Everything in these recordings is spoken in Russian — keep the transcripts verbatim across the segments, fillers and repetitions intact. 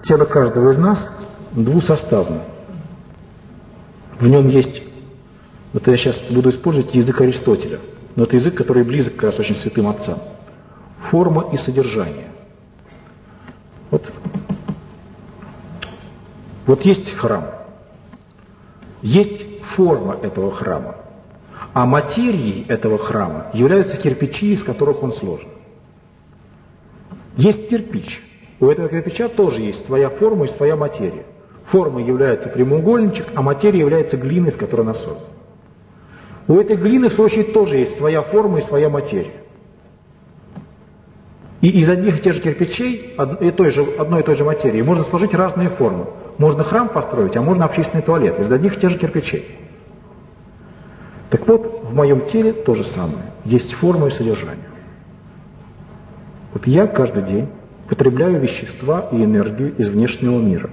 Тело каждого из нас двусоставно. В нем есть, вот я сейчас буду использовать язык Аристотеля, но это язык, который близок как раз очень святым отцам. Форма и содержание. Вот, вот есть храм, есть форма этого храма, а материей этого храма являются кирпичи, из которых он сложен. Есть кирпич. У этого кирпича тоже есть своя форма и своя материя. Форма является прямоугольничек, а материя является глина, из которой она создана. У этой глины, в свою очередь, тоже есть своя форма и своя материя. И из одних и тех же кирпичей, одной и той же, одной и той же материи, можно сложить разные формы. Можно храм построить, а можно общественный туалет из одних и тех же кирпичей. Так вот, в моем теле то же самое. Есть форма и содержание. Вот я каждый день потребляю вещества и энергию из внешнего мира.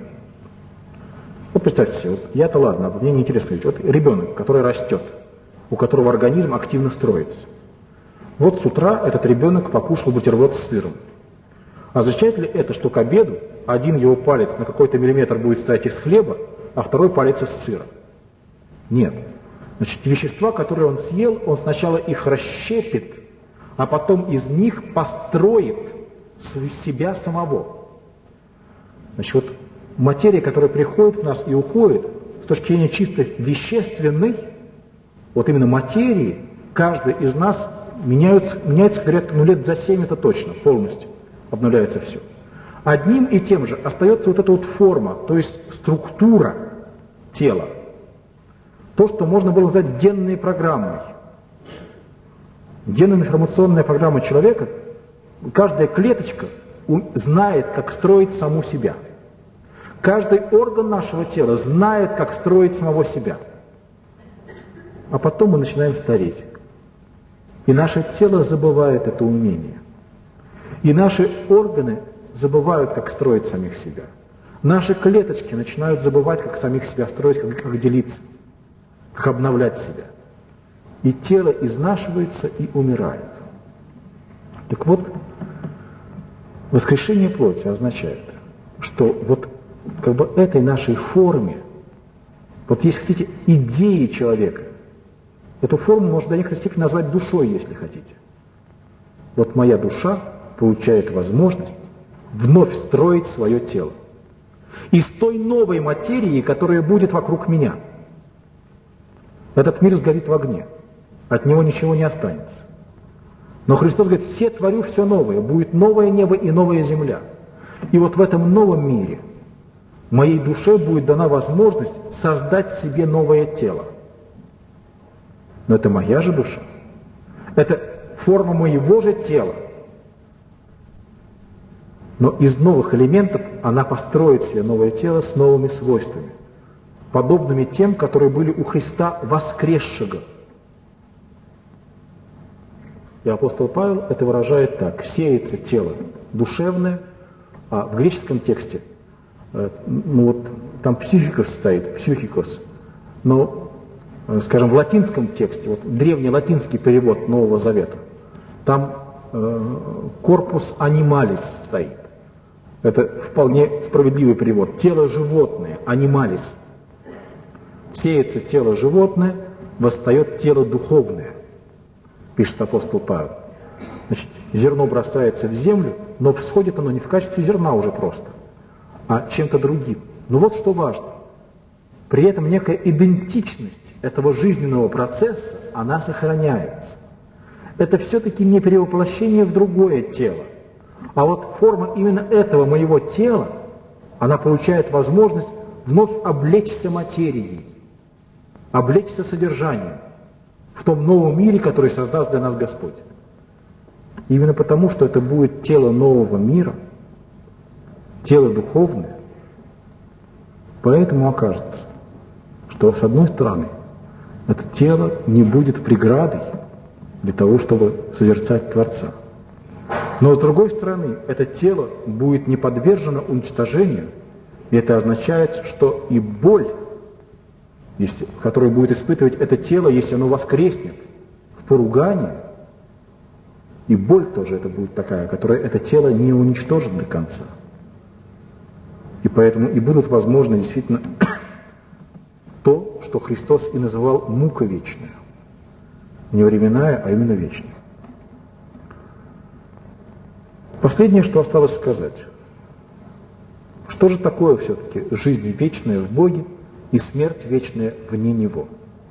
Вот представьте себе, вот я-то ладно, мне неинтересно говорить. Вот ребенок, который растет, у которого организм активно строится. Вот с утра этот ребенок покушал бутерброд с сыром. Означает ли это, что к обеду один его палец на какой-то миллиметр будет стоять из хлеба, а второй палец из сыра? Нет. Значит, вещества, которые он съел, он сначала их расщепит, а потом из них построит себя самого. Значит, вот материя, которая приходит в нас и уходит, с точки зрения чисто вещественной, вот именно материи, каждый из нас меняется, меняется, говорят, ну лет за семь это точно, полностью обнуляется все. Одним и тем же остается вот эта вот форма, то есть структура тела. То, что можно было назвать генной программой. Генно-информационная программа человека, каждая клеточка знает, как строить саму себя. Каждый орган нашего тела знает, как строить самого себя. А потом мы начинаем стареть. И наше тело забывает это умение. И наши органы забывают, как строить самих себя. Наши клеточки начинают забывать, как самих себя строить, как, как делиться, как обновлять себя. И тело изнашивается и умирает. Так вот, воскрешение плоти означает, что вот как бы этой нашей форме, вот если хотите, идеи человека, эту форму можно до некоторой степени назвать душой, если хотите. Вот моя душа получает возможность вновь строить свое тело. Из той новой материи, которая будет вокруг меня. Этот мир сгорит в огне. От него ничего не останется. Но Христос говорит, все творю все новое, будет новое небо и новая земля. И вот в этом новом мире моей душе будет дана возможность создать себе новое тело. Но это моя же душа. Это форма моего же тела. Но из новых элементов она построит себе новое тело с новыми свойствами, подобными тем, которые были у Христа воскресшего. И апостол Павел это выражает так: сеется тело душевное, а в греческом тексте, ну вот там психикос стоит, психикос, но, скажем, в латинском тексте, вот древний латинский перевод Нового Завета, там корпус анималис стоит. Это вполне справедливый перевод. Тело животное, анималис. Сеется тело животное, восстает тело духовное, пишет апостол Павел. Значит, зерно бросается в землю, но всходит оно не в качестве зерна уже просто, а чем-то другим. Но вот что важно. При этом некая идентичность этого жизненного процесса, она сохраняется. Это все-таки не перевоплощение в другое тело. А вот форма именно этого моего тела, она получает возможность вновь облечься материей, облечься содержанием в том новом мире, который создаст для нас Господь. Именно потому, что это будет тело нового мира, тело духовное, поэтому окажется, что с одной стороны это тело не будет преградой для того, чтобы созерцать Творца. Но с другой стороны, это тело будет не подвержено уничтожению, и это означает, что и боль, если, которую будет испытывать это тело, если оно воскреснет в поругании, и боль тоже это будет такая, которая это тело не уничтожит до конца. И поэтому и будут возможны действительно то, что Христос и называл мука вечная. Не временная, а именно вечная. Последнее, что осталось сказать. Что же такое все-таки жизнь вечная в Боге и смерть вечная вне Него?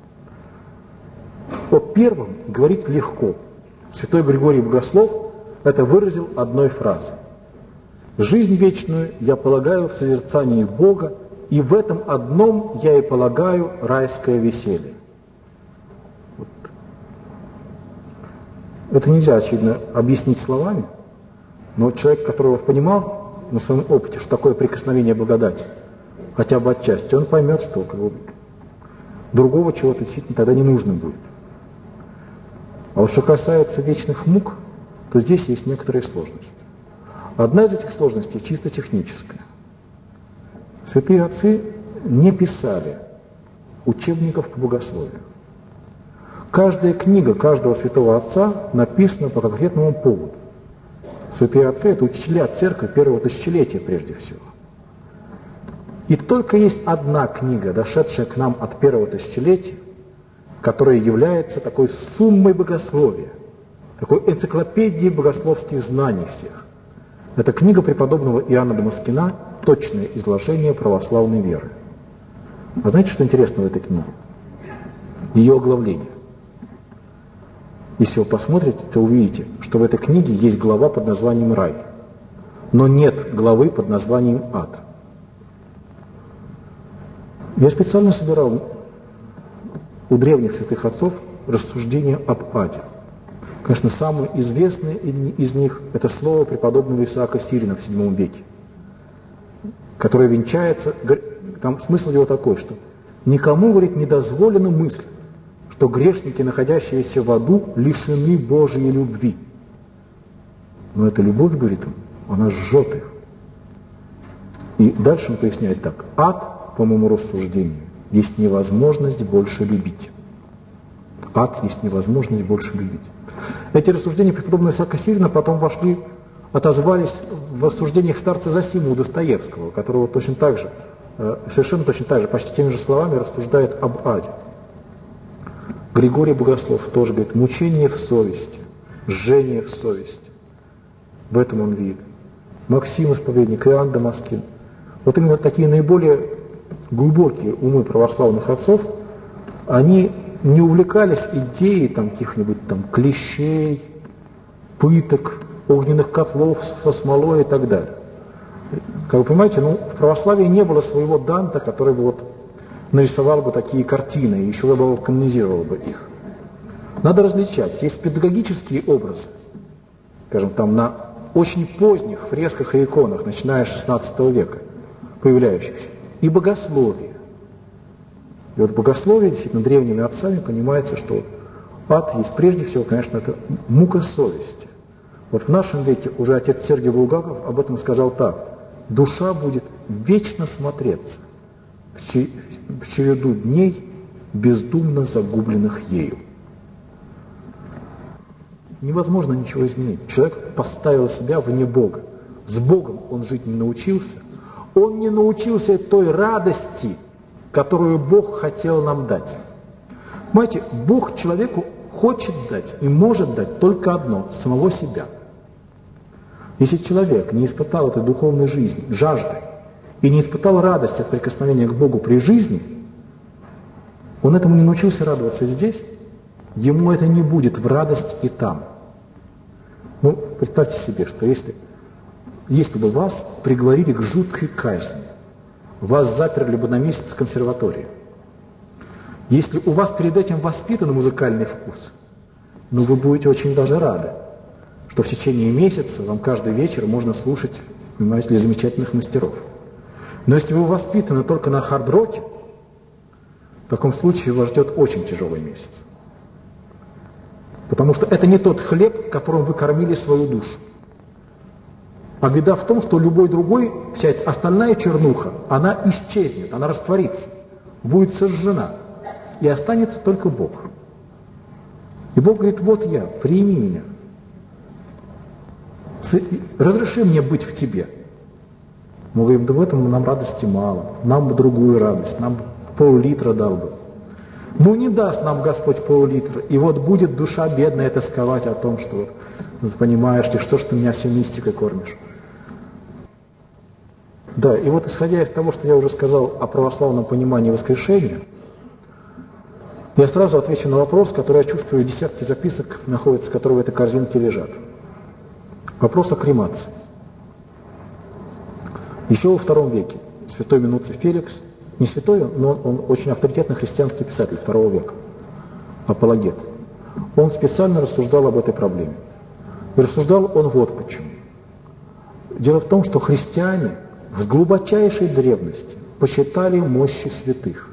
О первом говорить легко. Святой Григорий Богослов это выразил одной фразой. «Жизнь вечную я полагаю в созерцании Бога, и в этом одном я и полагаю райское веселье». Вот. Это нельзя, очевидно, объяснить словами, но человек, который понимал на своем опыте, что такое прикосновение благодати, хотя бы отчасти, он поймет, что как бы, другого чего-то действительно тогда не нужно будет. А вот что касается вечных мук, то здесь есть некоторые сложности. Одна из этих сложностей чисто техническая. Святые отцы не писали учебников по богословию. Каждая книга каждого святого отца написана по конкретному поводу. Святые отцы – это учителя церкви первого тысячелетия прежде всего. И только есть одна книга, дошедшая к нам от первого тысячелетия, которая является такой суммой богословия, такой энциклопедией богословских знаний всех. Это книга преподобного Иоанна Дамаскина «Точное изложение православной веры». А знаете, что интересно в этой книге? Ее оглавление. Если вы посмотрите, то увидите, что в этой книге есть глава под названием «Рай», но нет главы под названием «Ад». Я специально собирал у древних святых отцов рассуждения об аде. Конечно, самое известное из них – это слово преподобного Исаака Сирина в седьмом веке, которое венчается, там смысл его такой, что никому, говорит, не дозволено мысль, что грешники, находящиеся в аду, лишены Божьей любви. Но эта любовь, говорит он, она жжет их. И дальше он поясняет так. Ад, по моему рассуждению, есть невозможность больше любить. Ад есть невозможность больше любить. Эти рассуждения преподобного Исаака Сирина потом вошли, отозвались в рассуждениях старца Зосимы у Достоевского, которого точно так же, совершенно точно так же, почти теми же словами рассуждает об аде. Григорий Богослов тоже говорит, мучение в совести, жжение в совести. В этом он видит. Максим Исповедник, Иоанн Дамаскин. Вот именно такие наиболее глубокие умы православных отцов, они не увлекались идеей там каких-нибудь там клещей, пыток, огненных котлов со смолой и так далее. Как вы понимаете, ну, в православии не было своего Данта, который бы вот нарисовал бы такие картины и еще бы канонизировал бы их. Надо различать. Есть педагогические образы, скажем, там на очень поздних фресках и иконах, начиная с шестнадцатого века, появляющихся, и богословие. И вот богословие, действительно, древними отцами понимается, что ад есть прежде всего, конечно, это мука совести. Вот в нашем веке уже отец Сергий Булгаков об этом сказал так. Душа будет вечно смотреться в череду дней, бездумно загубленных ею. Невозможно ничего изменить. Человек поставил себя вне Бога. С Богом он жить не научился. Он не научился той радости, которую Бог хотел нам дать. Понимаете, Бог человеку хочет дать и может дать только одно – самого себя. Если человек не испытал этой духовной жизни, жажды, и не испытал радости от прикосновения к Богу при жизни, он этому не научился радоваться здесь, ему это не будет в радость и там. Ну, представьте себе, что если, если бы вас приговорили к жуткой казни, вас заперли бы на месяц в консерватории, если у вас перед этим воспитан музыкальный вкус, ну, вы будете очень даже рады, что в течение месяца вам каждый вечер можно слушать, понимаете ли, замечательных мастеров. Но если вы воспитаны только на хард-роке, в таком случае вас ждет очень тяжелый месяц. Потому что это не тот хлеб, которым вы кормили свою душу. А беда в том, что любой другой, вся эта остальная чернуха, она исчезнет, она растворится, будет сожжена, и останется только Бог. И Бог говорит, вот я, прими меня, разреши мне быть в тебе. Мы говорим, да в этом нам радости мало, нам бы другую радость, нам бы пол-литра дал бы. Ну не даст нам Господь пол-литра, и вот будет душа бедная тосковать о том, что вот, понимаешь ты, что ж ты меня все мистикой кормишь. Да, и вот исходя из того, что я уже сказал о православном понимании воскрешения, я сразу отвечу на вопрос, который я чувствую, десятки записок находятся, которые в этой корзинке лежат. Вопрос о кремации. Еще во втором веке святой Минуций Феликс, не святой, но он очень авторитетный христианский писатель второго века, апологет. Он специально рассуждал об этой проблеме. И рассуждал он вот почему. Дело в том, что христиане с глубочайшей древности посчитали мощи святых.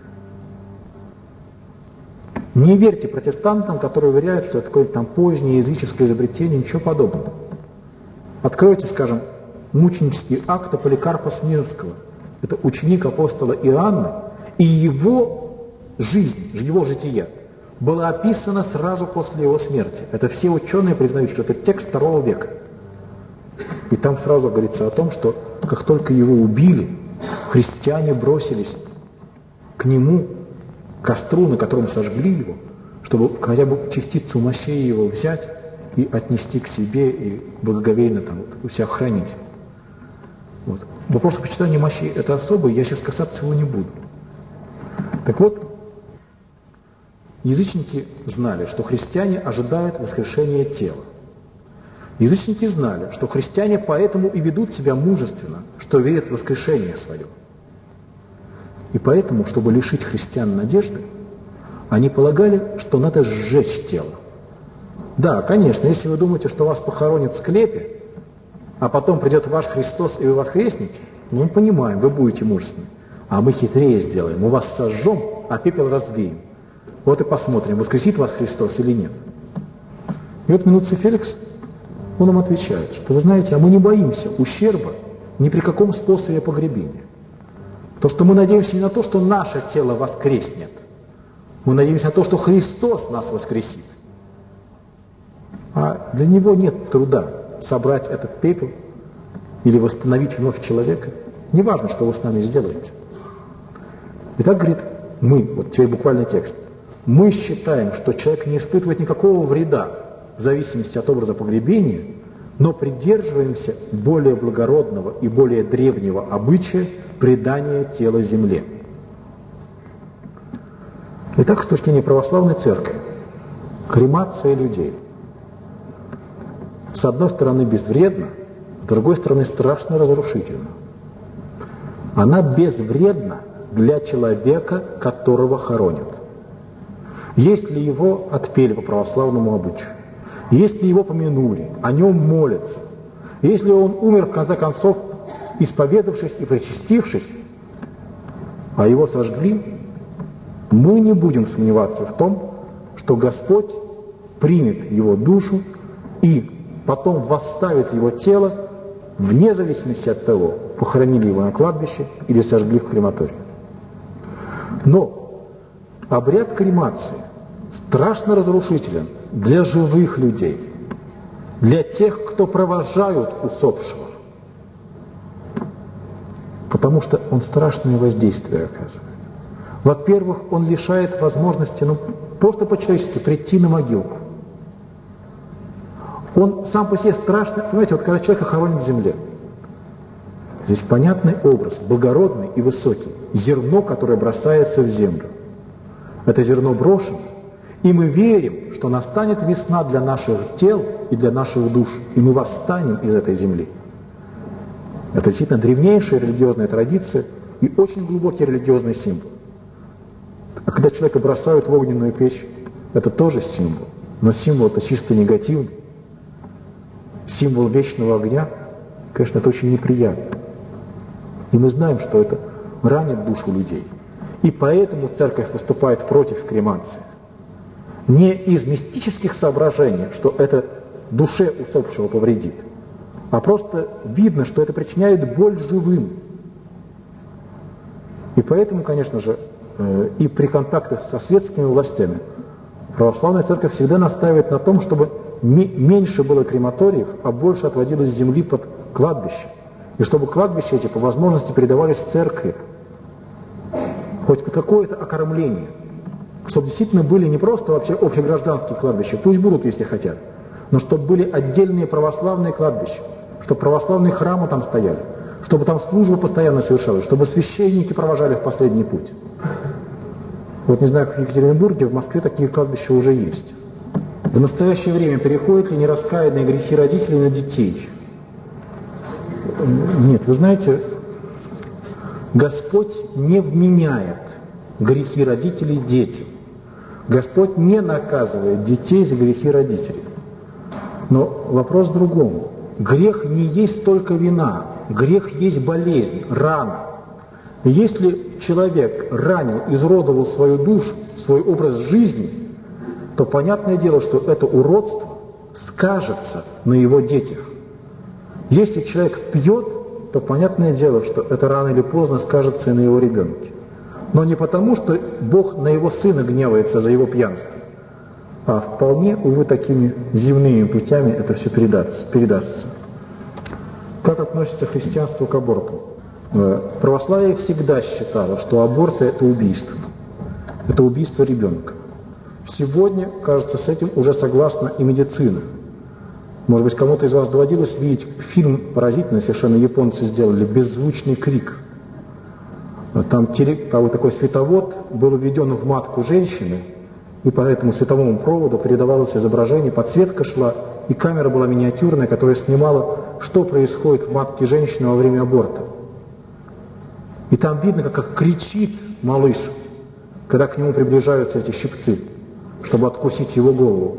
Не верьте протестантам, которые уверяют, что это какое-то там позднее языческое изобретение, ничего подобного. Откройте, скажем, мученический акт Поликарпа Смирнского. Это ученик апостола Иоанна, и его жизнь, его житие было описано сразу после его смерти. Это все ученые признают, что это текст второго века. И там сразу говорится о том, что как только его убили, христиане бросились к нему, к костру, на котором сожгли его, чтобы хотя бы частицу мощей его взять и отнести к себе и благоговейно там вот, у себя хранить. Вот. Вопрос о почитании мощей – это особый, я сейчас касаться его не буду. Так вот, язычники знали, что христиане ожидают воскрешения тела. Язычники знали, что христиане поэтому и ведут себя мужественно, что верят в воскрешение свое. И поэтому, чтобы лишить христиан надежды, они полагали, что надо сжечь тело. Да, конечно, если вы думаете, что вас похоронят в склепе, а потом придет ваш Христос, и вы воскреснете, ну, мы понимаем, вы будете мужественны. А мы хитрее сделаем, мы вас сожжем, а пепел развеем. Вот и посмотрим, воскресит вас Христос или нет. И вот Минуций Феликс, он нам отвечает, что, вы знаете, а мы не боимся ущерба ни при каком способе погребения. То, что мы надеемся не на то, что наше тело воскреснет, мы надеемся на то, что Христос нас воскресит. А для Него нет труда собрать этот пепел или восстановить вновь человека. Неважно, что вы с нами сделаете. И так говорит, мы, вот теперь буквальный текст, мы считаем, что человек не испытывает никакого вреда в зависимости от образа погребения, но придерживаемся более благородного и более древнего обычая предания тела земле. Итак, с точки зрения православной церкви, кремация людей с одной стороны безвредна, с другой стороны страшно разрушительна. Она безвредна для человека, которого хоронят. Если его отпели по православному обычаю, если его помянули, о нем молятся, если он умер, в конце концов, исповедавшись и причастившись, а его сожгли, мы не будем сомневаться в том, что Господь примет его душу и потом восставит его тело вне зависимости от того, похоронили его на кладбище или сожгли в крематории. Но обряд кремации страшно разрушителен для живых людей, для тех, кто провожают усопшего, потому что он страшное воздействие оказывает. Во-первых, он лишает возможности, ну, просто по-человечески прийти на могилку. Он сам по себе страшный, понимаете, вот когда человека хоронят в земле, здесь понятный образ, благородный и высокий, зерно, которое бросается в землю. Это зерно брошено, и мы верим, что настанет весна для наших тел и для наших душ, и мы восстанем из этой земли. Это действительно древнейшая религиозная традиция и очень глубокий религиозный символ. А когда человека бросают в огненную печь, это тоже символ, но символ-то чисто негативный. Символ вечного огня, конечно, это очень неприятно. И мы знаем, что это ранит душу людей. И поэтому церковь поступает против кремации. Не из мистических соображений, что это душе усопшего повредит, а просто видно, что это причиняет боль живым. И поэтому, конечно же, и при контактах со светскими властями православная церковь всегда настаивает на том, чтобы меньше было крематориев, а больше отводилось земли под кладбище. И чтобы кладбища эти по возможности передавались в церкви, хоть какое-то окормление, чтобы действительно были не просто вообще общегражданские кладбища, пусть будут, если хотят, но чтобы были отдельные православные кладбища, чтобы православные храмы там стояли, чтобы там служба постоянно совершалась, чтобы священники провожали в последний путь. Вот не знаю, как в Екатеринбурге, в Москве такие кладбища уже есть. В настоящее время переходят ли нераскаянные грехи родителей на детей? Нет, вы знаете, Господь не вменяет грехи родителей детям. Господь не наказывает детей за грехи родителей. Но вопрос в другом. Грех не есть только вина, грех есть болезнь, рана. И если человек ранил, изуродовал свою душу, свой образ жизни, то понятное дело, что это уродство скажется на его детях. Если человек пьет, то понятное дело, что это рано или поздно скажется и на его ребенке. Но не потому, что Бог на его сына гневается за его пьянство, а вполне, увы, такими земными путями это все передастся. передастся. Как относится христианство к аборту? Православие всегда считало, что аборт – это убийство. Это убийство ребенка. Сегодня, кажется, с этим уже согласна и медицина. Может быть, кому-то из вас доводилось видеть фильм поразительный, совершенно японцы сделали, «Беззвучный крик». Там такой световод был введен в матку женщины, и по этому световому проводу передавалось изображение, подсветка шла, и камера была миниатюрная, которая снимала, что происходит в матке женщины во время аборта. И там видно, как, как кричит малыш, когда к нему приближаются эти щипцы, чтобы откусить его голову.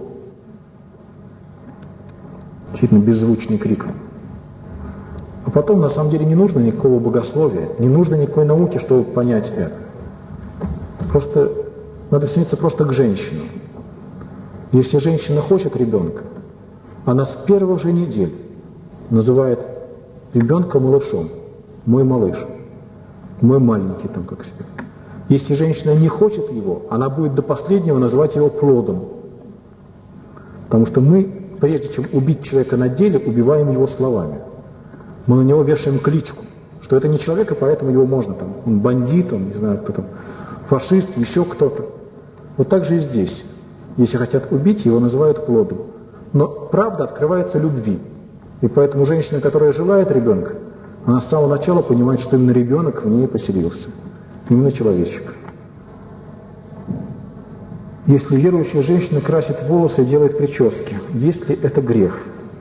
Действительно, беззвучный крик. А потом, на самом деле, не нужно никакого богословия, не нужно никакой науки, чтобы понять это. Просто надо стремиться просто к женщинам. Если женщина хочет ребенка, она с первых же недель называет ребенка малышом. Мой малыш. Мой маленький там как себе. Если женщина не хочет его, она будет до последнего называть его плодом. Потому что мы, прежде чем убить человека на деле, убиваем его словами. Мы на него вешаем кличку, что это не человек, и поэтому его можно, там, он бандит, он, не знаю, кто там, фашист, еще кто-то. Вот так же и здесь. Если хотят убить, его называют плодом. Но правда открывается любви. И поэтому женщина, которая желает ребенка, она с самого начала понимает, что именно ребенок в ней поселился. Именно человечек. Если верующая женщина красит волосы и делает прически, есть ли это грех?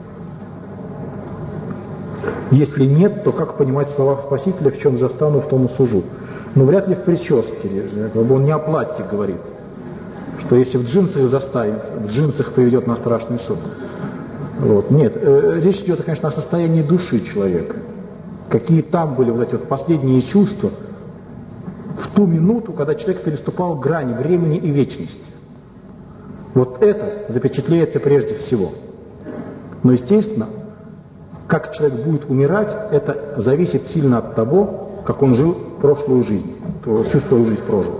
Если нет, то как понимать слова Спасителя, в чем застану, в том и сужу? Ну, вряд ли в прическе, он не о платье говорит, что если в джинсах заставит, в джинсах приведет на страшный суд. Вот. Нет, э, речь идет, конечно, о состоянии души человека. Какие там были вот эти вот последние чувства в ту минуту, когда человек переступал грань времени и вечности. Вот это запечатлеется прежде всего. Но, естественно, как человек будет умирать, это зависит сильно от того, как он жил прошлую жизнь, всю свою жизнь прожил.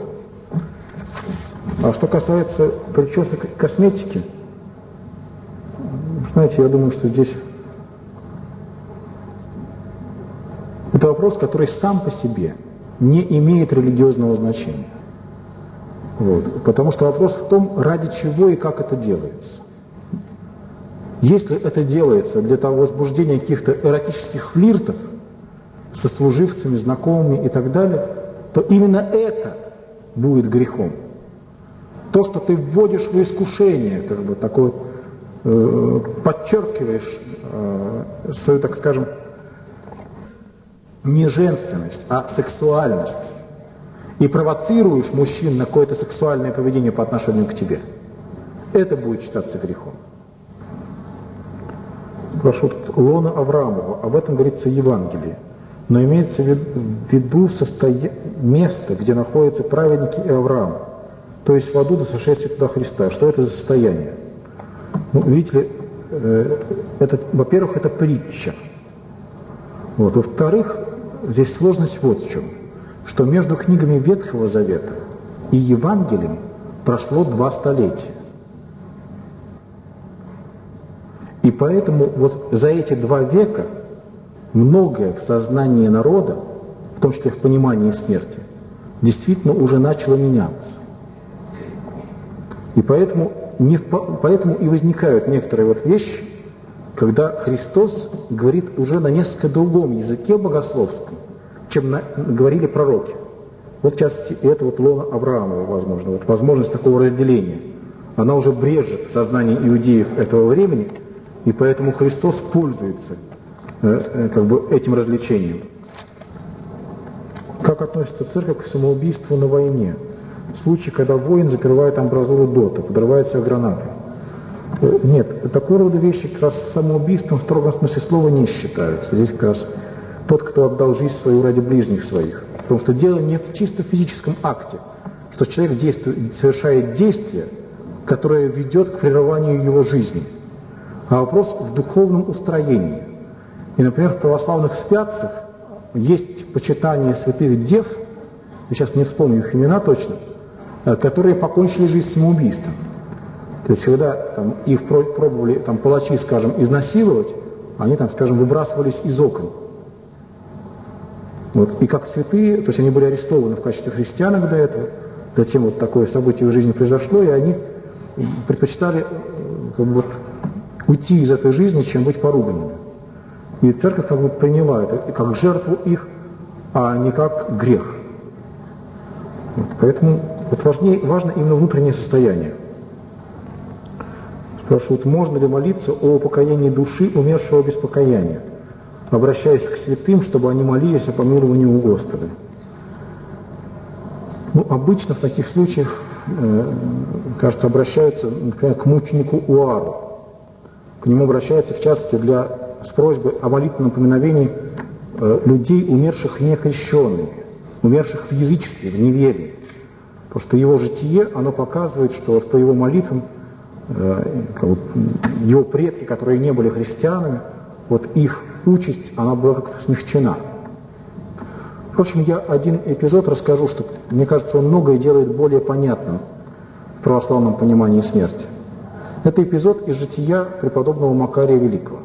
А что касается причесок и косметики, знаете, я думаю, что здесь это вопрос, который сам по себе не имеет религиозного значения. Вот. Потому что вопрос в том, ради чего и как это делается. Если это делается для того возбуждения каких-то эротических флиртов со служивцами, знакомыми и так далее, то именно это будет грехом. То, что ты вводишь в искушение, как бы такое, э, подчеркиваешь э, свою, так скажем, не женственность, а сексуальность, и провоцируешь мужчин на какое-то сексуальное поведение по отношению к тебе, это будет считаться грехом. Прошу, лона Авраамова, об этом говорится в Евангелии, но имеется в виду состоя... место, где находятся праведники и Авраам, то есть в аду до сошествия туда Христа. Что это за состояние? Ну, видите ли, э, это, во-первых, это притча. Вот. Во-вторых, здесь сложность вот в чем, что между книгами Ветхого Завета и Евангелием прошло два столетия. И поэтому вот за эти два века многое в сознании народа, в том числе в понимании смерти, действительно уже начало меняться. И поэтому, не, поэтому и возникают некоторые вот вещи, когда Христос говорит уже на несколько другом языке богословском, чем на, говорили пророки. Вот, в частности, это вот лоно Авраамова, возможно, вот возможность такого разделения. Она уже брежет в сознании иудеев этого времени, и поэтому Христос пользуется э, э, как бы этим развлечением. Как относится церковь к самоубийству на войне? Случай, когда воин закрывает амбразуру дота, подрывает себя гранатой. Э, нет, такого рода вещи как раз самоубийством в строгом смысле слова не считаются. Здесь как раз тот, кто отдал жизнь свою ради ближних своих. Потому что дело не в чисто физическом акте, что человек действует, совершает действие, которое ведет к прерыванию его жизни, а вопрос в духовном устроении. И, например, в православных святцах есть почитание святых дев, я сейчас не вспомню их имена точно, которые покончили жизнь самоубийством. То есть, когда там, их пробовали там, палачи, скажем, изнасиловать, они, там, скажем, выбрасывались из окон. Вот. И как святые, то есть они были арестованы в качестве христианок до этого, затем вот такое событие в жизни произошло, и они предпочитали как бы, вот, уйти из этой жизни, чем быть поруганными. И церковь как бы приняла это как жертву их, а не как грех. Вот. Поэтому вот важнее, важно именно внутреннее состояние. Спрашивают, можно ли молиться о упокоении души умершего без покаяния, обращаясь к святым, чтобы они молились о помиловании у Господа. Ну, обычно в таких случаях, э, кажется, обращаются, например, к мученику Уару. К нему обращаются, в частности, для, с просьбой о молитвенном поминовении э, людей, умерших некрещенными, умерших в язычестве, в неверии. Потому что его житие, оно показывает, что по его молитвам э, как бы, его предки, которые не были христианами, вот их участь, она была как-то смягчена. Впрочем, я один эпизод расскажу, что, мне кажется, он многое делает более понятным в православном понимании смерти. Это эпизод из жития преподобного Макария Великого.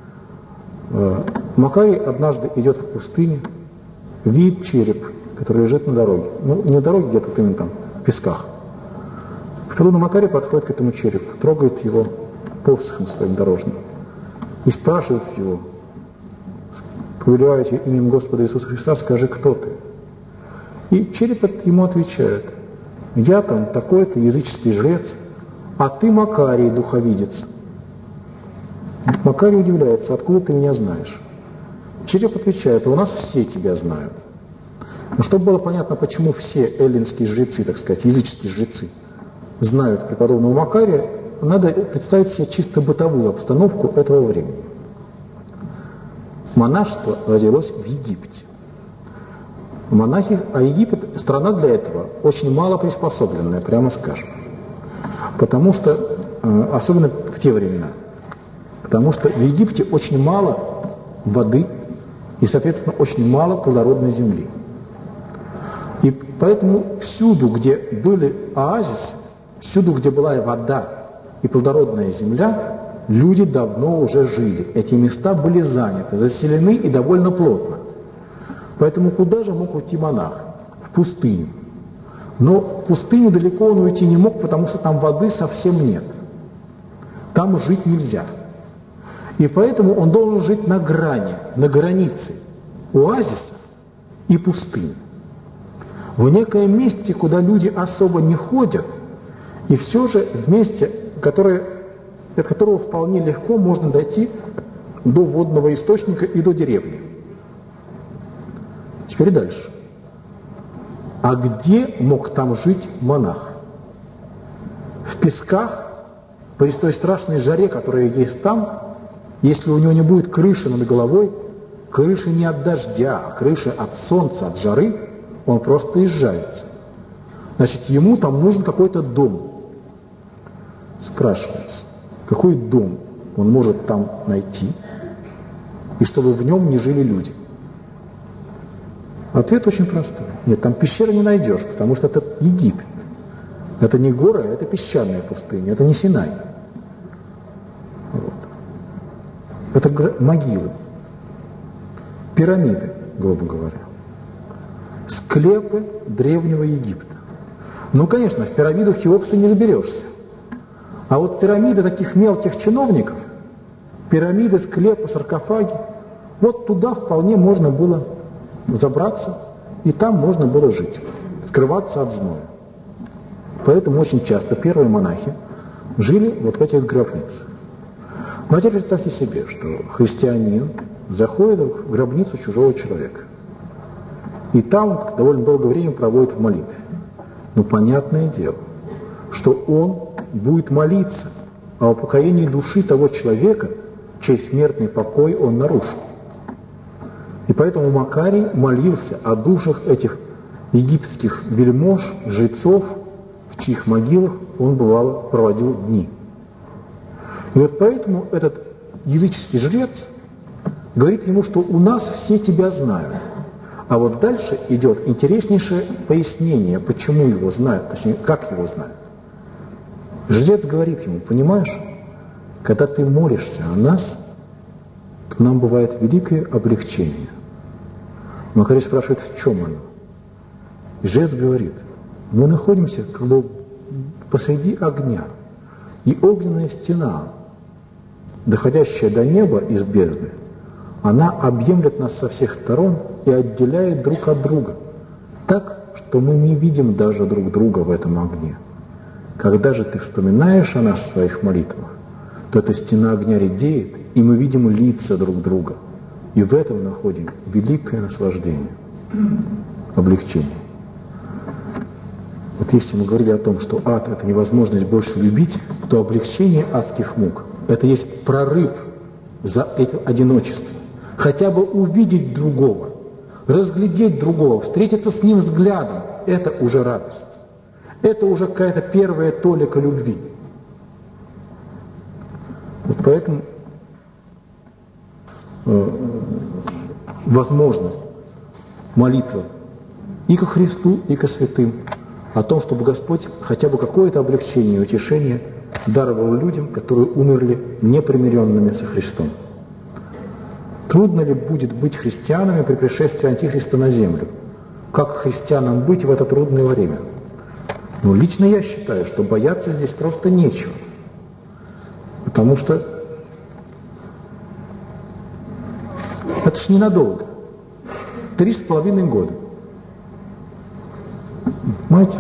Макарий однажды идет в пустыне, видит череп, который лежит на дороге. Ну, не на дороге, где-то вот именно там, в песках. Преподобный Макарий подходит к этому черепу, трогает его посохом своим дорожным и спрашивает его, повелевая именем Господа Иисуса Христа, скажи, кто ты? И череп ему отвечает, я там такой-то языческий жрец, а ты Макарий, духовидец. Макарий удивляется, откуда ты меня знаешь? Череп отвечает, у нас все тебя знают. Но чтобы было понятно, почему все эллинские жрецы, так сказать, языческие жрецы, знают преподобного Макария, надо представить себе чисто бытовую обстановку этого времени. Монашество родилось в Египте. Монахи, а Египет – страна для этого очень мало приспособленная, прямо скажем. Потому что, особенно в те времена, потому что в Египте очень мало воды и, соответственно, очень мало плодородной земли. И поэтому всюду, где были оазисы, всюду, где была вода и плодородная земля, люди давно уже жили. Эти места были заняты, заселены и довольно плотно. Поэтому куда же мог уйти монах? В пустыню. Но в пустыню далеко он уйти не мог, потому что там воды совсем нет. Там жить нельзя. И поэтому он должен жить на грани, на границе оазиса и пустыни. В некоем месте, куда люди особо не ходят, и все же в месте, которое, от которого вполне легко можно дойти до водного источника и до деревни. Теперь дальше. А где мог там жить монах? В песках, при той страшной жаре, которая есть там, если у него не будет крыши над головой, крыши не от дождя, а крыши от солнца, от жары, он просто изжарится. Значит, ему там нужен какой-то дом. Спрашивается, какой дом он может там найти, и чтобы в нем не жили люди? Ответ очень простой. Нет, там пещеры не найдешь, потому что это Египет. Это не горы, это песчаная пустыня, это не Синай. Вот. Это могилы. пирамиды, грубо говоря, склепы древнего Египта. Ну, конечно, в пирамиду Хеопса не заберешься. А вот пирамиды таких мелких чиновников, пирамиды, склепы, саркофаги, вот туда вполне можно было забраться, и там можно было жить, скрываться от зноя. Поэтому очень часто первые монахи жили вот в этих гробницах. Но теперь представьте себе, что христианин заходит в гробницу чужого человека, и там довольно долгое время проводит в молитве. Ну, понятное дело, что он будет молиться о упокоении души того человека, чей смертный покой он нарушил. И поэтому Макарий молился о душах этих египетских вельмож, жрецов, в чьих могилах он, бывало, проводил дни. И вот поэтому этот языческий жрец говорит ему, что у нас все тебя знают. А вот дальше идет интереснейшее пояснение, почему его знают, точнее, как его знают. Жрец говорит ему: понимаешь, когда ты молишься о нас, то нам бывает великое облегчение. Макарий спрашивает, в чем оно? И жрец говорит: мы находимся как бы посреди огня, и огненная стена, доходящая до неба из бездны, она объемлет нас со всех сторон и отделяет друг от друга, так, что мы не видим даже друг друга в этом огне. Когда же ты вспоминаешь о нас в своих молитвах, то эта стена огня редеет, и мы видим лица друг друга. И в этом находим великое наслаждение, облегчение. Вот если мы говорили о том, что ад – это невозможность больше любить, то облегчение адских мук – это есть прорыв за это одиночество. Хотя бы увидеть другого, разглядеть другого, встретиться с ним взглядом – это уже радость. Это уже какая-то первая толика любви. Вот поэтому э, возможно молитва и ко Христу, и ко святым о том, чтобы Господь хотя бы какое-то облегчение и утешение даровал людям, которые умерли непримиренными со Христом. Трудно ли будет быть христианами при пришествии Антихриста на землю? Как христианам быть в это трудное время? Ну, лично я считаю, что бояться здесь просто нечего. Потому что это ж ненадолго. Три с половиной года. Понимаете?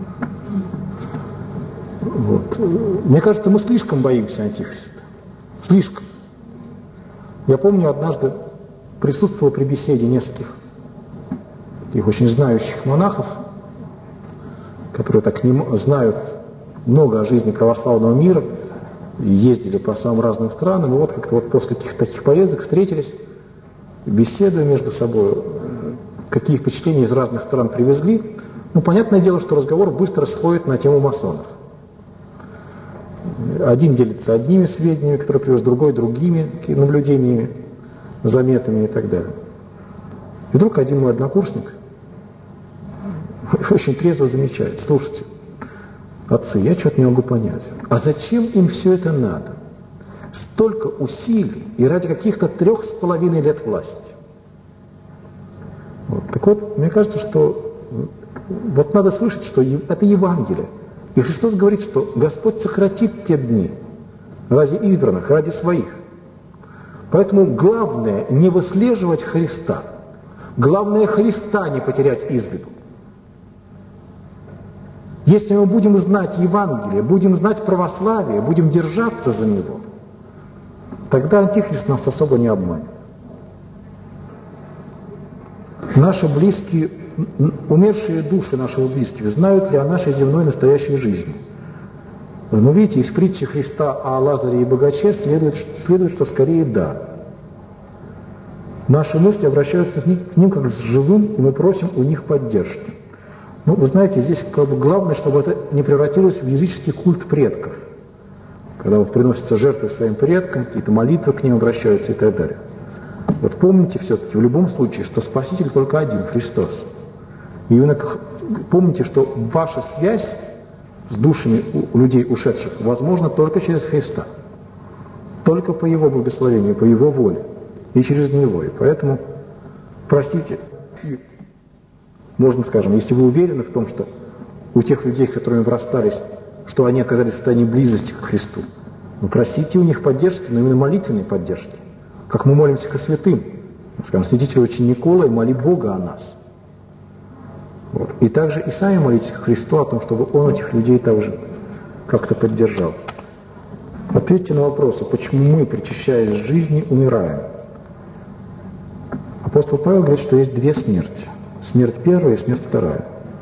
Вот. Мне кажется, мы слишком боимся Антихриста. Слишком. Я помню, однажды присутствовал при беседе нескольких таких очень знающих монахов, которые так не знают много о жизни православного мира, и ездили по самым разным странам, и вот как-то вот после каких-то таких поездок встретились, беседуя между собой, какие впечатления из разных стран привезли. Ну, понятное дело, что разговор быстро сходит на тему масонов. Один делится одними сведениями, которые привез, другой другими наблюдениями, заметами и так далее. И вдруг один мой однокурсник очень трезво замечает: слушайте, отцы, я что-то не могу понять, а зачем им все это надо? Столько усилий и ради каких-то трех с половиной лет власти. Вот. Так вот, мне кажется, что вот надо слышать, что это Евангелие. И Христос говорит, что Господь сократит те дни ради избранных, ради своих. Поэтому главное не выслеживать Христа. Главное Христа не потерять из виду. Если мы будем знать Евангелие, будем знать православие, будем держаться за него, тогда Антихрист нас особо не обманет. Наши близкие, умершие души наших близких знают ли о нашей земной настоящей жизни? Но видите, из притчи Христа о Лазаре и богаче следует, следует, что скорее да. Наши мысли обращаются к ним, к ним как с живым, и мы просим у них поддержки. Ну, вы знаете, здесь как бы главное, чтобы это не превратилось в языческий культ предков, когда вот приносятся жертвы своим предкам, какие-то молитвы к ним обращаются и так далее. Вот помните все-таки в любом случае, что Спаситель только один, Христос. И именно помните, что ваша связь с душами у людей ушедших возможна только через Христа, только по Его благословению, по Его воле и через Него. И поэтому Простите, можно, скажем, если вы уверены в том, что у тех людей, с которыми вы расстались, что они оказались в состоянии близости к Христу, ну, просите у них поддержки, но именно молитвенной поддержки. Как мы молимся ко святым. Скажем, святителю очень Николай, моли Бога о нас. Вот. И также и сами молитесь к Христу о том, чтобы Он этих людей также как-то поддержал. Ответьте на вопросы, почему мы, причащаясь жизни, умираем. Апостол Павел говорит, что есть две смерти. Смерть первая и смерть вторая.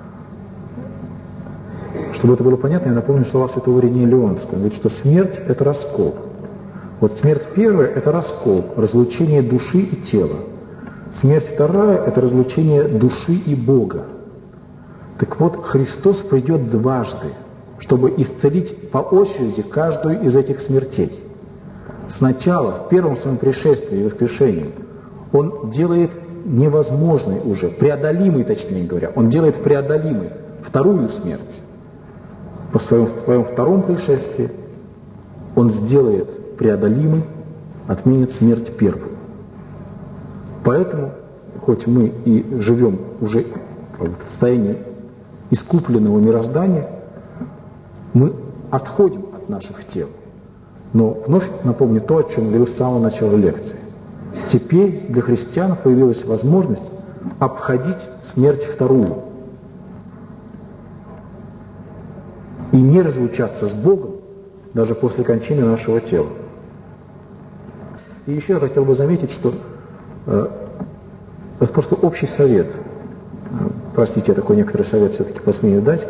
Чтобы это было понятно, я напомню слова святого Иринея Леонского. Он говорит, что смерть – это раскол. Вот смерть первая – это раскол, разлучение души и тела. Смерть вторая – это разлучение души и Бога. Так вот, Христос придет дважды, чтобы исцелить по очереди каждую из этих смертей. Сначала, в первом своем пришествии и воскрешении, Он делает невозможной уже, преодолимой, точнее говоря, Он делает преодолимой вторую смерть. По своем, в своем втором пришествии Он сделает преодолимой, отменит смерть первую. Поэтому, хоть мы и живем уже в состоянии искупленного мироздания, мы отходим от наших тел. Но вновь напомню то, о чем говорил с самого начала лекции. Теперь для христиан появилась возможность обходить смерть вторую и не разлучаться с Богом даже после кончины нашего тела. И еще я хотел бы заметить, что э, это просто общий совет. Простите, я такой некоторый совет все-таки посмею дать.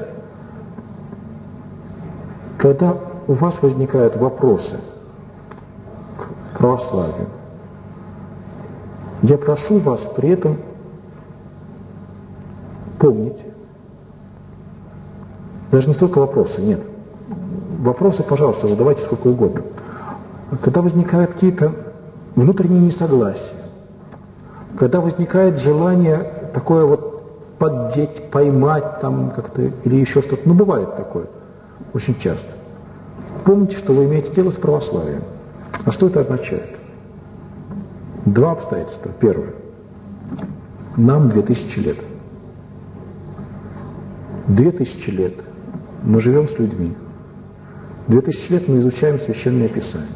Когда у вас возникают вопросы к православию, я прошу вас при этом помнить, даже не столько вопросы, нет. Вопросы, пожалуйста, задавайте сколько угодно. Когда возникают какие-то внутренние несогласия, когда возникает желание такое вот поддеть, поймать там как-то или еще что-то, ну бывает такое очень часто. Помните, что вы имеете дело с православием. А что это означает? Два обстоятельства. Первое. Нам две тысячи лет. Две тысячи лет мы живем с людьми. Две тысячи лет мы изучаем Священное Писание.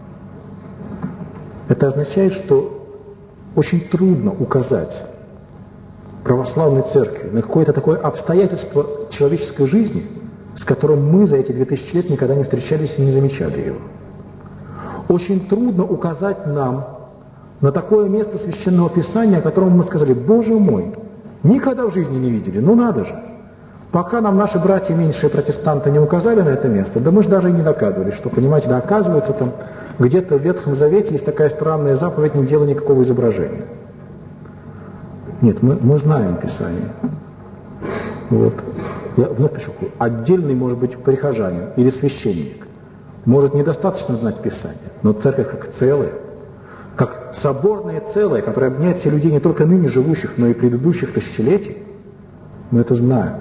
Это означает, что очень трудно указать православной церкви на какое-то такое обстоятельство человеческой жизни, с которым мы за эти две тысячи лет никогда не встречались и не замечали его. Очень трудно указать нам на такое место Священного Писания, о котором мы сказали: «Боже мой, никогда в жизни не видели, ну надо же». Пока нам наши братья меньшие протестанты не указали на это место, да мы же даже и не догадывались, что, понимаете, да, оказывается, там где-то в Ветхом Завете есть такая странная заповедь: не делай никакого изображения. Нет, мы, мы знаем Писание. Вот. Я вновь пишу, отдельный, может быть, прихожанин или священник может недостаточно знать Писание, но церковь как целое, как соборное целое, которое объединяет все людей не только ныне живущих, но и предыдущих тысячелетий, мы это знаем.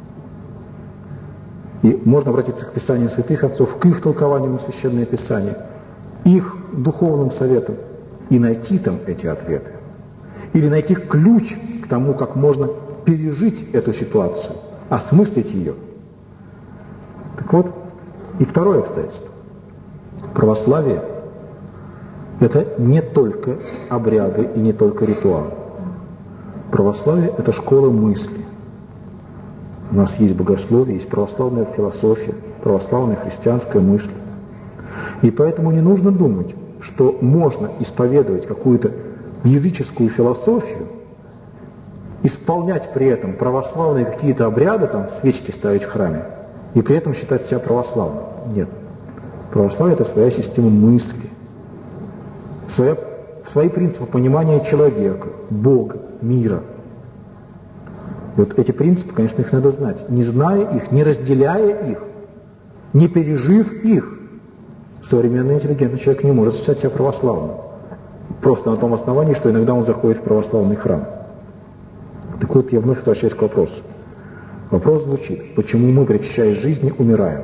И можно обратиться к Писанию святых отцов, к их толкованию на Священное Писание, их духовным советам и найти там эти ответы. Или найти ключ к тому, как можно пережить эту ситуацию, осмыслить ее. Так вот, и второе обстоятельство. Православие – это не только обряды и не только ритуалы. Православие – это школа мысли. У нас есть богословие, есть православная философия, православная христианская мысль. И поэтому не нужно думать, что можно исповедовать какую-то языческую философию, исполнять при этом православные какие-то обряды, там, свечки ставить в храме, и при этом считать себя православным. Нет. Православие – это своя система мысли, своя, свои принципы понимания человека, Бога, мира. И вот эти принципы, конечно, их надо знать. Не зная их, не разделяя их, не пережив их, современный интеллигентный человек не может считать себя православным. Просто на том основании, что иногда он заходит в православный храм. Так вот, я вновь возвращаюсь к вопросу. Вопрос звучит: почему мы, причащаясь жизни, умираем?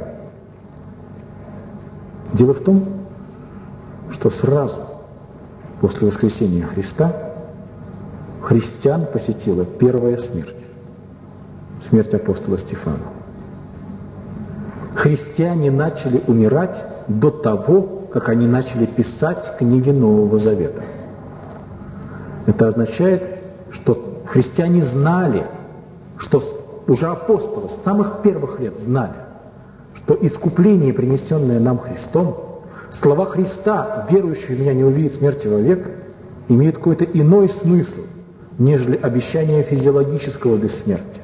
Дело в том, что сразу после воскресения Христа христиан посетила первая смерть. Смерть апостола Стефана. Христиане начали умирать до того, как они начали писать книги Нового Завета. Это означает, что христиане знали, что уже апостолы с самых первых лет знали, что искупление, принесенное нам Христом, слова Христа, верующий в меня не увидит смерти вовек, имеют какой-то иной смысл, нежели обещание физиологического бессмертия.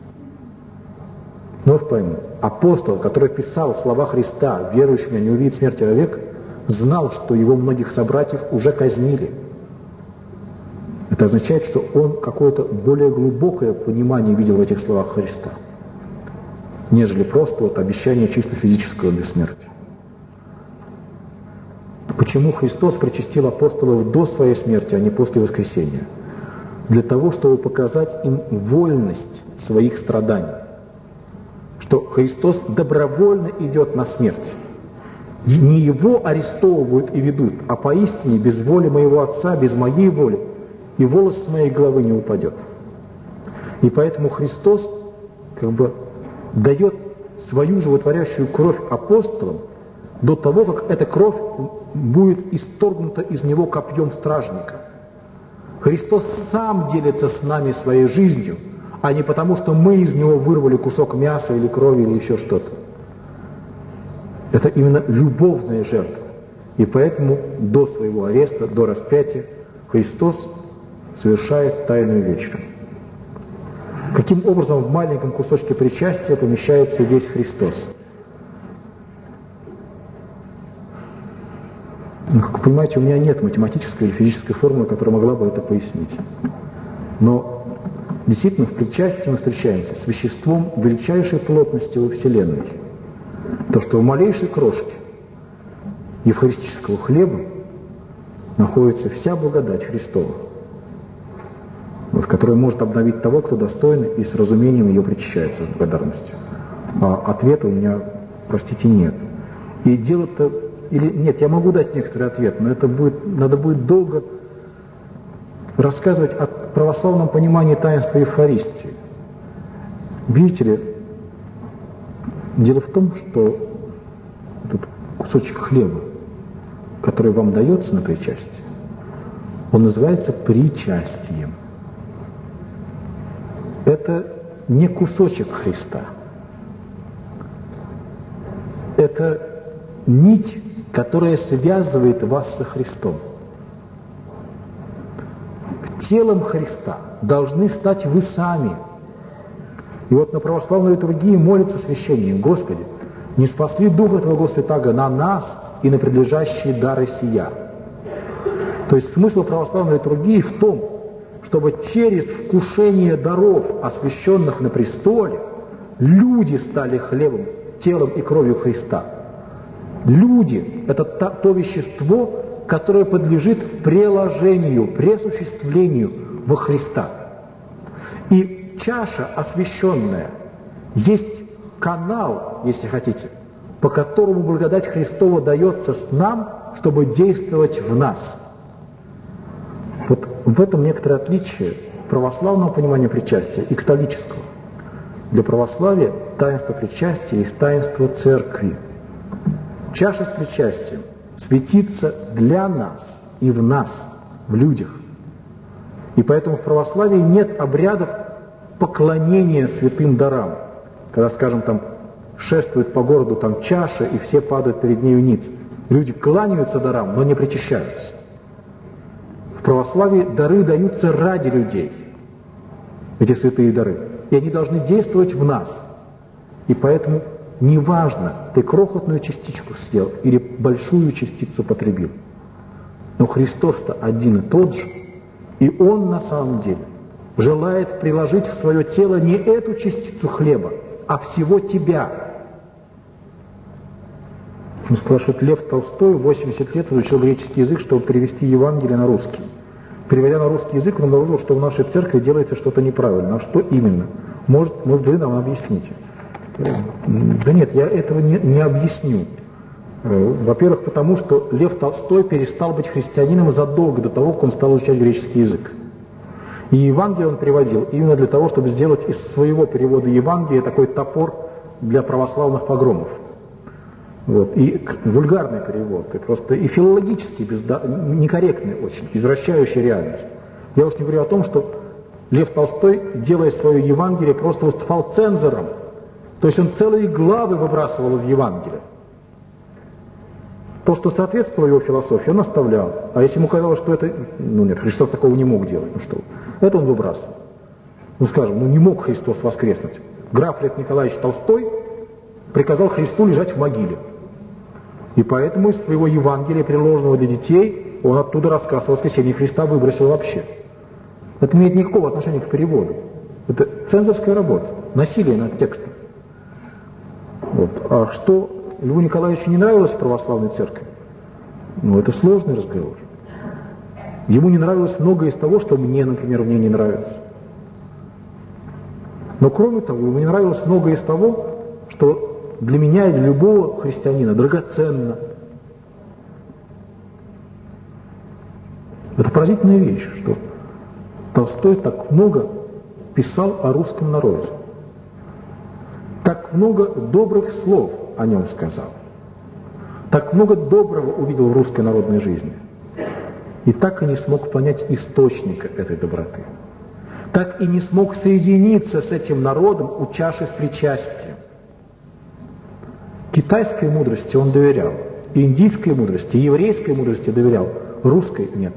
Вновь пойму, апостол, который писал слова Христа, верующий в меня не увидит смерти вовек, знал, что его многих собратьев уже казнили. Это означает, что он какое-то более глубокое понимание видел в этих словах Христа, нежели просто вот обещание чисто физического бессмертия. Почему Христос причастил апостолов до своей смерти, а не после воскресения? Для того, чтобы показать им вольность своих страданий. Что Христос добровольно идет на смерть. И не Его арестовывают и ведут, а поистине без воли моего Отца, без моей воли, и волос с моей головы не упадет. И поэтому Христос как бы дает свою животворящую кровь апостолам до того, как эта кровь будет исторгнута из него копьем стражника. Христос сам делится с нами своей жизнью, а не потому, что мы из него вырвали кусок мяса или крови или еще что-то. Это именно любовная жертва. И поэтому до своего ареста, до распятия, Христос совершает тайную вечерю. Каким образом в маленьком кусочке причастия помещается весь Христос? Ну, как вы понимаете, у меня нет математической или физической формулы, которая могла бы это пояснить. Но действительно в причастии мы встречаемся с веществом величайшей плотности во Вселенной. То, что в малейшей крошке евхаристического хлеба находится вся благодать Христова, вот, которая может обновить того, кто достоин, и с разумением ее причащается, с благодарностью. А ответа у меня, простите, нет. И дело-то Или нет, я могу дать некоторый ответ, но это будет, надо будет долго рассказывать о православном понимании таинства Евхаристии. Видите ли, дело в том, что этот кусочек хлеба, который вам дается на причастие, он называется причастием. Это не кусочек Христа. Это нить, которая связывает вас со Христом. Телом Христа должны стать вы сами. И вот на православной литургии молится священник: Господи, не спасли Духа Твоего Святаго на нас и на предлежащие дары сия. То есть смысл православной литургии в том, чтобы через вкушение даров, освященных на престоле, люди стали хлебом, телом и кровью Христа. Люди – это то, то вещество, которое подлежит преложению, пресуществлению во Христа. И чаша освященная есть канал, если хотите, по которому благодать Христова дается с нам, чтобы действовать в нас. Вот в этом некоторое отличие православного понимания причастия и католического. Для православия таинство причастия есть таинство Церкви. Чаша с причастием светится для нас и в нас, в людях. И поэтому в православии нет обрядов поклонения святым дарам. Когда, скажем, там шествует по городу там чаша, и все падают перед нею ниц. Люди кланяются дарам, но не причащаются. В православии дары даются ради людей, эти святые дары. И они должны действовать в нас. И поэтому неважно, ты крохотную частичку съел или большую частицу потребил. Но Христос-то один и тот же, и Он на самом деле желает приложить в свое тело не эту частицу хлеба, а всего тебя. Он спрашивает, Лев Толстой восемьдесят лет изучил греческий язык, чтобы перевести Евангелие на русский. Переводя на русский язык, он обнаружил, что в нашей церкви делается что-то неправильно. А что именно? Может, может вы нам объясните? Да нет, я этого не, не объясню. Во-первых, потому что Лев Толстой перестал быть христианином задолго до того, как он стал изучать греческий язык. И Евангелие он приводил именно для того, чтобы сделать из своего перевода Евангелия такой топор для православных погромов. Вот. И вульгарный перевод, и просто и филологически безда... некорректный очень, извращающий реальность. Я уж не говорю о том, что Лев Толстой, делая свое Евангелие, просто выступал цензором. То есть он целые главы выбрасывал из Евангелия. То, что соответствовало его философии, он оставлял. А если ему казалось, что это... Ну нет, Христос такого не мог делать. Ну что? Это он выбрасывал. Ну скажем, ну не мог Христос воскреснуть. Граф Лев Николаевич Толстой приказал Христу лежать в могиле. И поэтому из своего Евангелия, приложенного для детей, он оттуда рассказ о воскресении Христа выбросил вообще. Это не имеет никакого отношения к переводу. Это цензорская работа, насилие над текстом. Вот. А что Льву Николаевичу не нравилось в православной церкви? Ну, это сложный разговор. Ему не нравилось многое из того, что мне, например, в ней не нравится. Но кроме того, ему не нравилось многое из того, что для меня и для любого христианина драгоценно. Это поразительная вещь, что Толстой так много писал о русском народе. Так много добрых слов о нем сказал. Так много доброго увидел в русской народной жизни. И так и не смог понять источника этой доброты. Так и не смог соединиться с этим народом у чаши с причастием. Китайской мудрости он доверял, индийской мудрости, еврейской мудрости доверял, русской нет.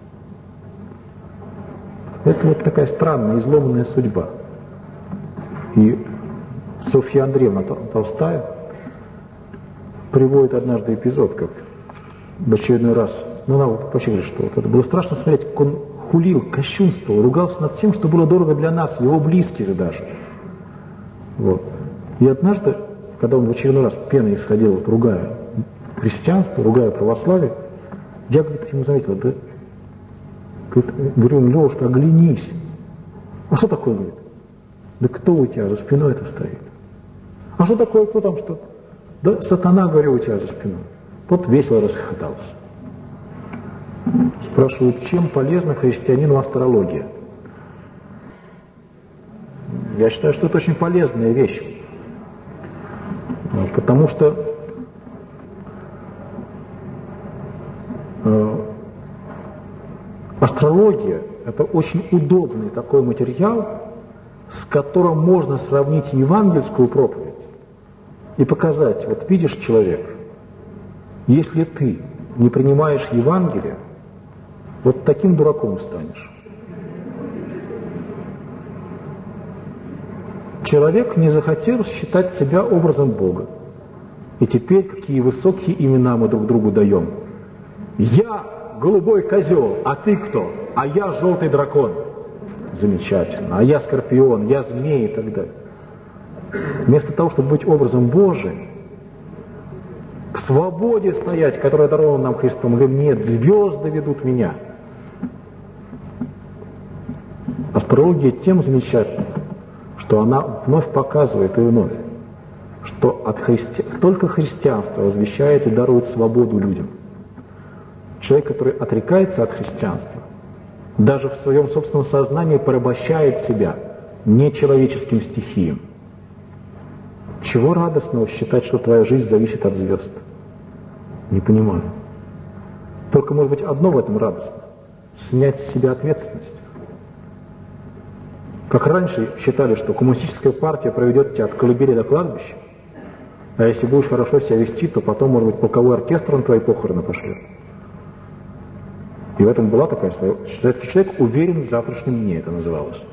Это вот такая странная, изломанная судьба. И Софья Андреевна Толстая приводит однажды эпизод, как в очередной раз, ну она вот почти говорит, что вот это было страшно смотреть, как он хулил, кощунствовал, ругался над всем, что было дорого для нас, его близких даже. Вот. И однажды, когда он в очередной раз пеной исходил, вот, ругая христианство, ругая православие, я, говорит, ему заметил, да, говорит, говорю, Лёшка, оглянись. А что такое, говорит? Да кто у тебя за спиной это стоит? А что такое, кто там что? Да сатана, говорю, у тебя за спиной. Тот весело расхохотался. Спрашиваю, чем полезна христианину астрология? Я считаю, что это очень полезная вещь. Потому что э, астрология – это очень удобный такой материал, с которым можно сравнить евангельскую проповедь и показать, вот видишь, человек, если ты не принимаешь Евангелие, вот таким дураком станешь. Человек не захотел считать себя образом Бога. И теперь какие высокие имена мы друг другу даем. Я голубой козел, а ты кто? А я желтый дракон. Замечательно. А я скорпион, я змей и так далее. Вместо того, чтобы быть образом Божиим, к свободе стоять, которая дарована нам Христом, мы говорим, нет, звезды ведут меня. Астрология тем замечательна, что она вновь показывает и вновь, что от христи... только христианство возвещает и дарует свободу людям. Человек, который отрекается от христианства, даже в своем собственном сознании порабощает себя нечеловеческим стихиям. Чего радостного считать, что твоя жизнь зависит от звезд? Не понимаю. Только, может быть, одно в этом радостно – снять с себя ответственность. Как раньше считали, что коммунистическая партия проведет тебя от колыбели до кладбища, а если будешь хорошо себя вести, то потом, может быть, полковой оркестр на твои похороны пошлет. И в этом была такая своя... Советский человек уверен в завтрашнем дне, это называлось.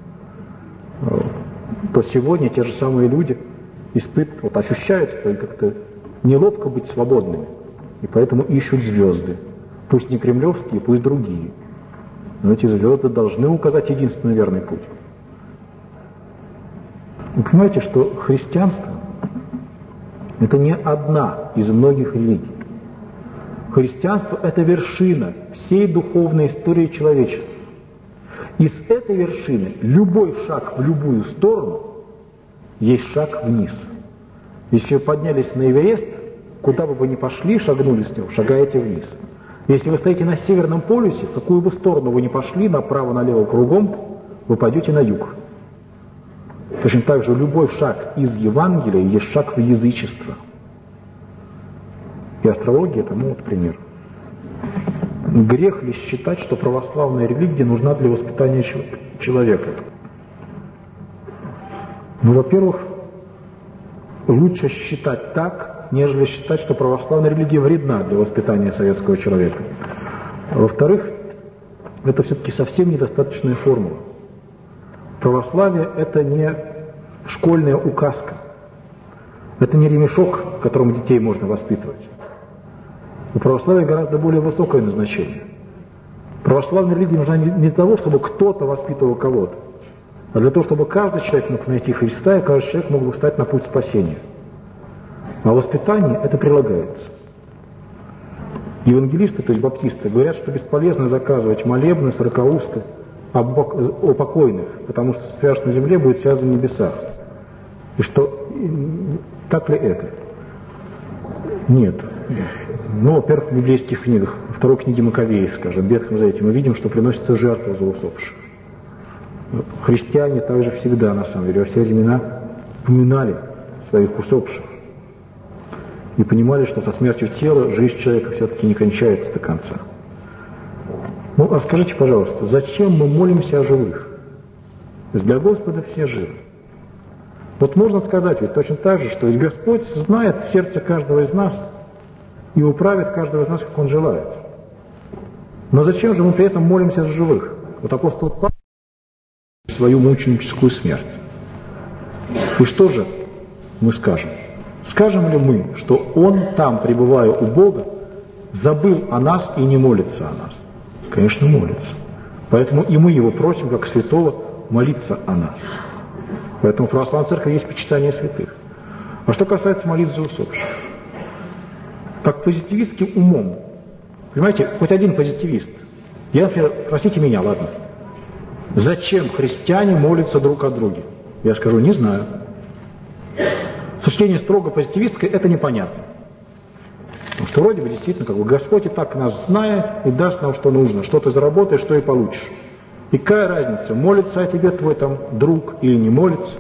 То сегодня те же самые люди испытывают, вот, ощущают, что как-то неловко быть свободными, и поэтому ищут звезды. Пусть не кремлевские, пусть другие. Но эти звезды должны указать единственный верный путь. Вы понимаете, что христианство – это не одна из многих религий. Христианство – это вершина всей духовной истории человечества. И с этой вершины любой шаг в любую сторону есть шаг вниз. Если вы поднялись на Эверест, куда бы вы ни пошли, шагнули с него, шагаете вниз. Если вы стоите на Северном полюсе, в какую бы сторону вы ни пошли, направо-налево, кругом, вы пойдете на юг. Точно так же любой шаг из Евангелия есть шаг в язычество. И астрология тому вот пример. Грех ли считать, что православная религия нужна для воспитания человека? Ну, во-первых, лучше считать так, нежели считать, что православная религия вредна для воспитания советского человека. А во-вторых, это все-таки совсем недостаточная формула. Православие – это не школьная указка, это не ремешок, которым детей можно воспитывать. У православия гораздо более высокое назначение. Православная религия нужна не для того, чтобы кто-то воспитывал кого-то, а для того, чтобы каждый человек мог найти Христа, и каждый человек мог бы встать на путь спасения. А воспитание это прилагается. Евангелисты, то есть баптисты, говорят, что бесполезно заказывать молебны, сорокаусты о покойных, потому что свяжешь на земле, будет связан в небесах. И что, так ли это? Нет. Ну, во-первых, в библейских книгах, во второй книге Маковеев, скажем, в Ветхом Завете, мы видим, что приносится жертва за усопших. Христиане также всегда, на самом деле, во все времена поминали своих усопших и понимали, что со смертью тела жизнь человека все-таки не кончается до конца. Ну, а скажите, пожалуйста, зачем мы молимся о живых? То есть для Господа все живы. Вот можно сказать ведь точно так же, что ведь Господь знает сердце каждого из нас и управит каждого из нас, как Он желает. Но зачем же мы при этом молимся за живых? Вот апостол Павел свою мученическую смерть. И что же мы скажем? Скажем ли мы, что Он там, пребывая у Бога, забыл о нас и не молится о нас? Конечно, молится. Поэтому и мы Его просим, как святого, молиться о нас. Поэтому в православной церкви есть почитание святых. А что касается молитв за усопших? Как позитивистским умом, понимаете, хоть один позитивист, я, например, простите меня, ладно, зачем христиане молятся друг о друге? Я скажу, не знаю. С точки зрения строго позитивистской это непонятно. Потому что вроде бы действительно, как бы Господь и так нас знает и даст нам, что нужно, что ты заработаешь, что и получишь. И какая разница, молится о тебе твой там друг или не молится?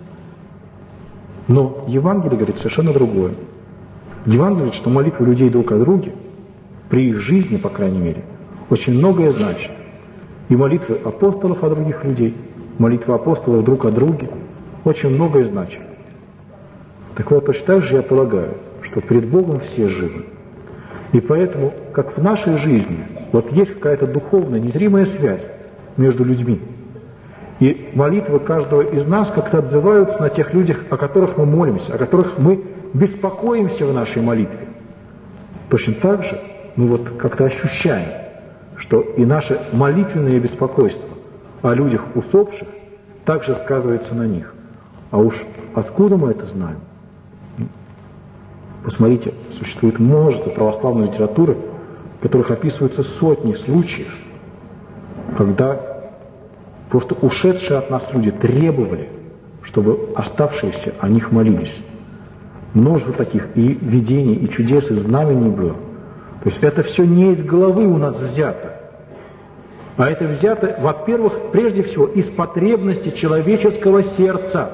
Но Евангелие говорит совершенно другое. Евангелие говорит, что молитвы людей друг о друге, при их жизни, по крайней мере, очень многое значит. И молитвы апостолов о других людей, молитвы апостолов друг о друге, очень многое значит. Так вот, точно так же я полагаю, что перед Богом все живы. И поэтому, как в нашей жизни, вот есть какая-то духовная, незримая связь между людьми. И молитвы каждого из нас как-то отзываются на тех людях, о которых мы молимся, о которых мы беспокоимся в нашей молитве. Точно так же мы вот как-то ощущаем, что и наше молитвенное беспокойство о людях усопших также сказывается на них. А уж откуда мы это знаем? Посмотрите, существует множество православной литературы, в которых описываются сотни случаев, когда просто ушедшие от нас люди требовали, чтобы оставшиеся о них молились. Множество таких и видений, и чудес, и знамений было. То есть это все не из головы у нас взято, а это взято, во-первых, прежде всего, из потребности человеческого сердца.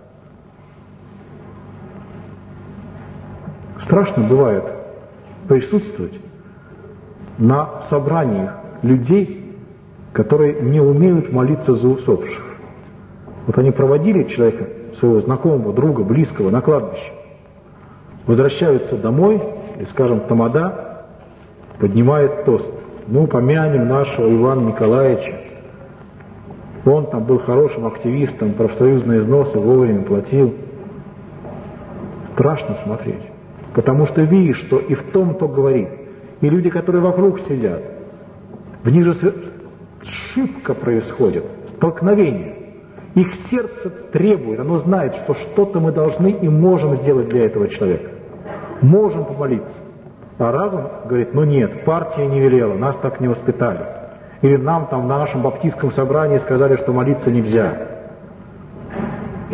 Страшно бывает присутствовать на собраниях людей, которые не умеют молиться за усопших. Вот они проводили человека, своего знакомого, друга, близкого на кладбище, возвращаются домой, и, скажем, тамада поднимает тост. Ну, помянем нашего Ивана Николаевича. Он там был хорошим активистом, профсоюзные взносы вовремя платил. Страшно смотреть. Потому что видишь, что и в том, кто говорит, и люди, которые вокруг сидят, в них же ошибка происходит, столкновение. Их сердце требует, оно знает, что что-то мы должны и можем сделать для этого человека. Можем помолиться. А разум говорит, ну нет, партия не велела, нас так не воспитали. Или нам там на нашем баптистском собрании сказали, что молиться нельзя.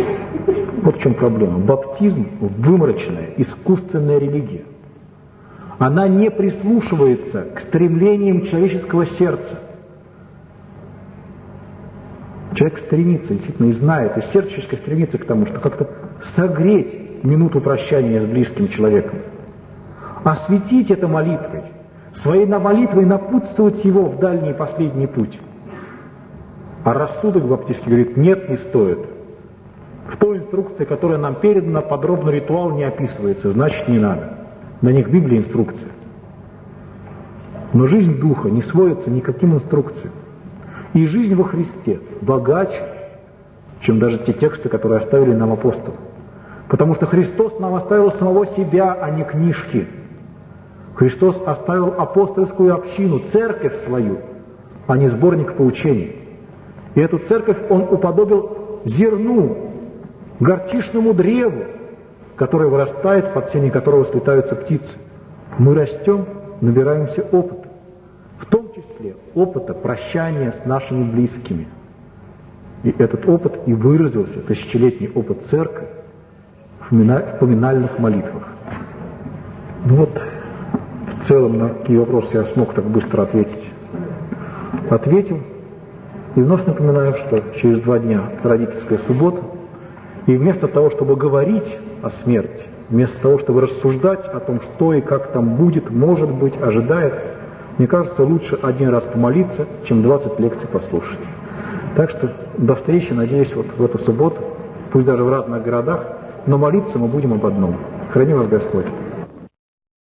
Вот в чем проблема. Баптизм – вымороченная, искусственная религия. Она не прислушивается к стремлениям человеческого сердца. Человек стремится, действительно, и знает, и сердце человеческое стремится к тому, что как-то согреть минуту прощания с близким человеком, осветить это молитвой, своей молитвой напутствовать его в дальний и последний путь. А рассудок баптистский говорит, нет, не стоит. В той инструкции, которая нам передана, подробно ритуал не описывается, значит, не надо. На них Библия инструкция. Но жизнь Духа не сводится никаким инструкциям. И жизнь во Христе богаче, чем даже те тексты, которые оставили нам апостолы. Потому что Христос нам оставил самого себя, а не книжки. Христос оставил апостольскую общину, церковь свою, а не сборник поучений. И эту церковь Он уподобил зерну, горчичному древу, которое вырастает, под сенью которого слетаются птицы. Мы растем, набираемся опыта. В том числе опыта прощания с нашими близкими. И этот опыт и выразился, тысячелетний опыт церкви, в поминальных молитвах. Ну вот, в целом, на какие вопросы я смог так быстро ответить. Ответил. И вновь напоминаю, что через два дня родительская суббота. И вместо того, чтобы говорить о смерти, вместо того, чтобы рассуждать о том, что и как там будет, может быть, ожидает, мне кажется, лучше один раз помолиться, чем двадцать лекций послушать. Так что до встречи, надеюсь, вот в эту субботу, пусть даже в разных городах, но молиться мы будем об одном. Храни вас Господь.